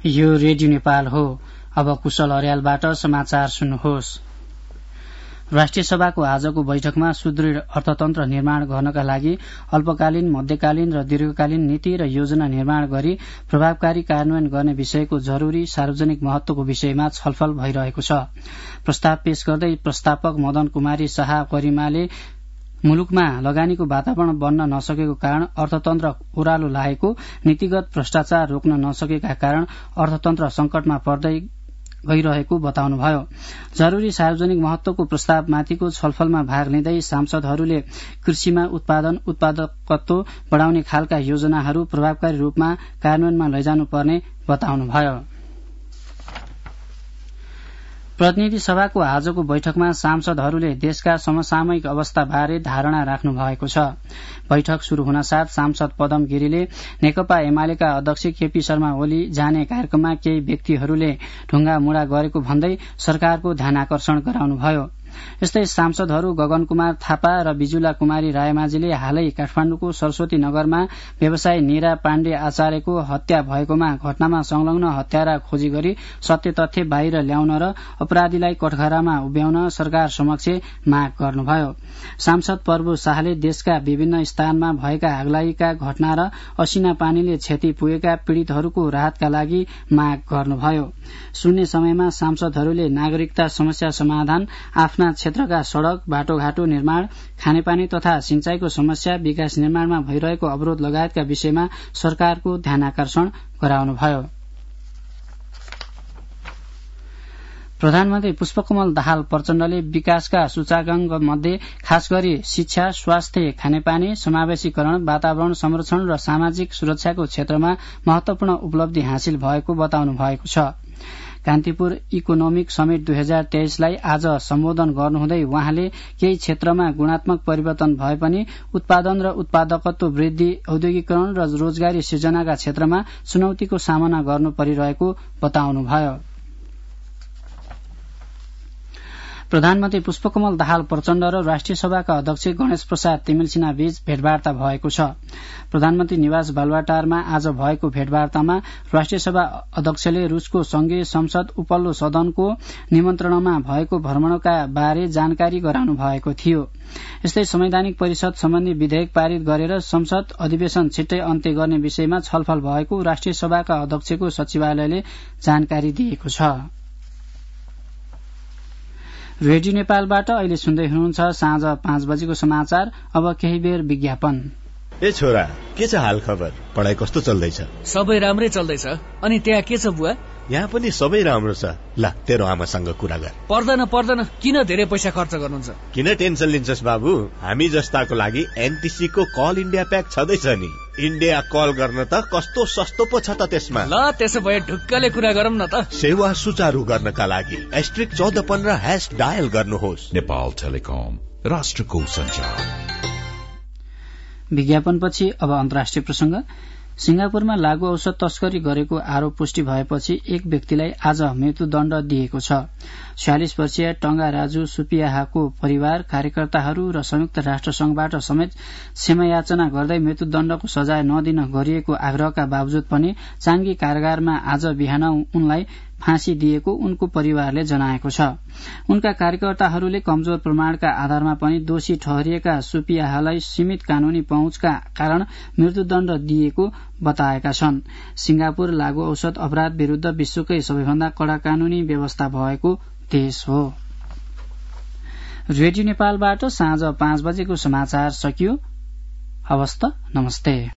यो रेडियो नेपाल हो। अब कुशल अर्यालबाट समाचार सुन्नुहोस्। राष्ट्रिय सभाको आजको बैठकमा सुदृढ अर्थतन्त्र निर्माण गर्नका लागि अल्पकालीन, मध्यकालीन र दीर्घकालीन नीति र योजना निर्माण गरी प्रभावकारी कार्यान्वयन गर्ने विषयको जरूरी सार्वजनिक महत्वको विषयमा छलफल भइरहेको छ। प्रस्ताव पेश गर्दै प्रस्तावक मदन कुमारी शाह गरिमाले मुलुकमा लगानीको वातावरण बन्न नसकेको कारण अर्थतन्त्र ओह्रालो लागेको, नीतिगत भ्रष्टाचार रोक्न नसकेका कारण अर्थतन्त्र संकटमा पर्दै गइरहेको बताउनुभयो। जरूरी सार्वजनिक महत्वको प्रस्तावमाथिको छलफलमा भाग लिँदै सांसदहरूले कृषिमा उत्पादकत्व बढ़ाउने खालका योजनाहरू प्रभावकारी रूपमा कार्यान्वयनमा लैजानुपर्ने बताउनुभयो। प्रतिनिधि सभाको आजको बैठकमा सांसदहरूले देशका समसामयिक अवस्थाबारे धारणा राख्नु भएको छ। बैठक शुरू हुनसाथ सांसद पदम गिरीले नेकपा एमालेका अध्यक्ष केपी शर्मा ओली जाने कार्यक्रममा केही व्यक्तिहरूले ढुंगा मुड़ा गरेको भन्दै सरकारको ध्यानाकर्षण गराउनुभयो। यस्तै सांसदहरू गगन कुमार थापा र बिजुला कुमारी रायमाझीले हालै काठमाडौँको सरस्वती नगरमा व्यवसायी नीरा पाण्डे आचार्यको हत्या भएकोमा घटनामा संलग्न हत्यारा खोजी गरी सत्य तथ्य बाहिर ल्याउन र अपराधीलाई कठघरामा उभ्याउन सरकार समक्ष माग गर्नुभयो। सांसद प्रभु शाहले देशका विभिन्न स्थानमा भएका आगलागीका घटना र असिना पानीले क्षति पुगेका पीड़ितहरूको राहतका लागि माग गर्नुभयो। शून्य समयमा सांसदहरूले नागरिकता समस्या समाधान, आफ्ना क्षेत्रका सड़क, बाटोघाटो निर्माण, खानेपानी तथा सिंचाईको समस्या, विकास निर्माणमा भइरहेको अवरोध लगायतका विषयमा सरकारको ध्यानाकर्षण गराउनुभयो। प्रधानमन्त्री पुष्पकमल दाहाल प्रचण्डले विकासका सूचकांक मध्ये खास गरी शिक्षा, स्वास्थ्य, खानेपानी, समावेशीकरण, वातावरण संरक्षण र सामाजिक सुरक्षाको क्षेत्रमा महत्वपूर्ण उपलब्धि हासिल भएको बताउनु भएको छ। कान्तिपुर इकोनोमिक समिट 2023 लाई आज सम्बोधन गर्नुहुँदै उहाँले केही क्षेत्रमा गुणात्मक परिवर्तन भए पनि उत्पादन र उत्पादकत्व वृद्धि, औद्योगिकरण र रोजगारी सृजनाका क्षेत्रमा चुनौतीको सामना गर्नु परिरहेको बताउनुभयो। प्रधानमन्त्री पुष्पकमल दाहाल प्रचण्ड र राष्ट्रिय सभाका अध्यक्ष गणेश प्रसाद तिमिलसिना बीच भेटवार्ता भएको छ। प्रधानमन्त्री निवास बालुवाटारमा आज भएको भेटवार्तामा राष्ट्रिय सभा अध्यक्षले रूसको संघीय संसद उपल्लो सदनको निमन्त्रणामा भएको भ्रमणका बारे जानकारी गराउनु भएको थियो। यस्तै संवैधानिक परिषद सम्बन्धी विधेयक पारित गरेर संसद अधिवेशन छिट्टै अन्त्य गर्ने विषयमा छलफल भएको राष्ट्रिय सभाका अध्यक्षको सचिवालयले जानकारी दिएको छ। रेडियो नेपालबाट अहिले सुन्दै हुनुहुन्छ साँझ 5 बजेको समाचार। अब केही बेर विज्ञापन। ए छोरा, के छ हाल खबर? पढाइ कस्तो चल्दैछ? सबै राम्रै चल्दैछ। अनि त्यहाँ के छ बुवा? यहाँ पनि सबै राम्रो छ। ल तेरो आमासँग कुरा गर। पर्दैन, किन धेरै पैसा खर्च गर्नुहुन्छ? किन टेन्सन लिन्छस् बाबु? हामी जस्ताको लागि एनटीसी को कल इन्डिया प्याक छँदैछ नि। इन्डिया कल गर्न त कस्तो सस्तो पो छ त त्यसमा। ल त्यसो भए ढुक्कले कुरा गरौँ न त। सेवा सुचारू गर्नका लागि *1415# डायल गर्नुहोस्। नेपाल टेलिकम, राष्ट्रको सञ्चार। विज्ञापनपछि अब अन्तर्राष्ट्रिय प्रसंग। सिंगापुरमा लागू औषध तस्करी गरेको आरोप पुष्टि भएपछि एक व्यक्तिलाई आज मृत्युदण्ड दिएको छ। 46 वर्षीय टंगा राजु सुपियाहाको परिवार, कार्यकर्ताहरू र संयुक्त राष्ट्र संघबाट समेत क्षमायाचना गर्दै मृत्युदण्डको सजाय नदिन गरिएको आग्रहका बावजुद पनि चाङ्गी कारागारमा आज बिहान उनलाई फाँसी दिएको उनको परिवारले जनाएको छ। उनका कार्यकर्ताहरूले कमजोर प्रमाणका आधारमा पनि दोषी ठहरिएका सुपियाहालाई सीमित कानूनी पहुँचका कारण मृत्युदण्ड दिएको बताएका छन्। सिंगापुर लागू औषध अपराध विरूद्ध विश्वकै सबैभन्दा कड़ा कानूनी व्यवस्था भएको देश हो। रेडियो नेपालबाट साँझ 5 बजेको समाचार सकियो। हवस् त, नमस्ते।